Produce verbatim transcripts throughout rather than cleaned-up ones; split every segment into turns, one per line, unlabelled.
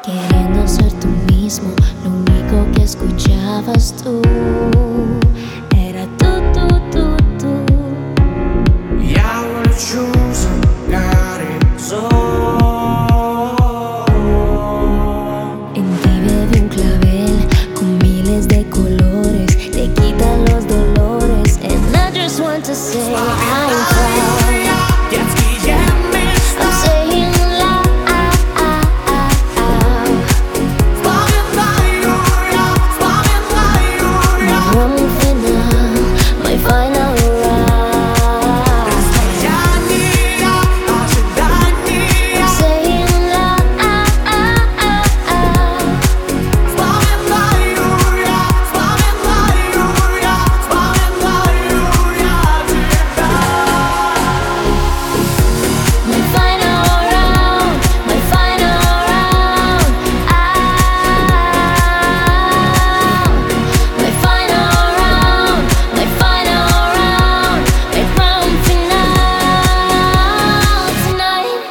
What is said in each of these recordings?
Queriendo ser tú mismo, lo único que escuchabas tú era tú, tú, tú, tú.
Y ahora choose corazón.
En ti bebe un clavel con miles de colores, te quita los dolores. And I just want to say I'm proud. I'm saying loud, my run final, my final round. I'm saying loud, my final round, my final round. My final round, my final round, my grand final tonight.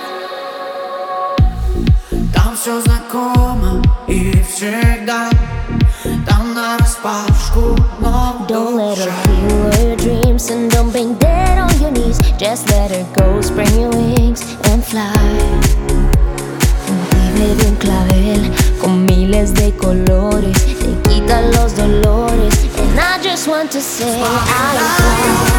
Там все знакомо и всегда, там нараспашку, но
Don't let her
душа.
kill your dreams and don't bang dead on your knees. Just let her go, spread your wings and fly. Vive de un clavel con miles de colores, te quita los dolores. And I just want to say I'm proud.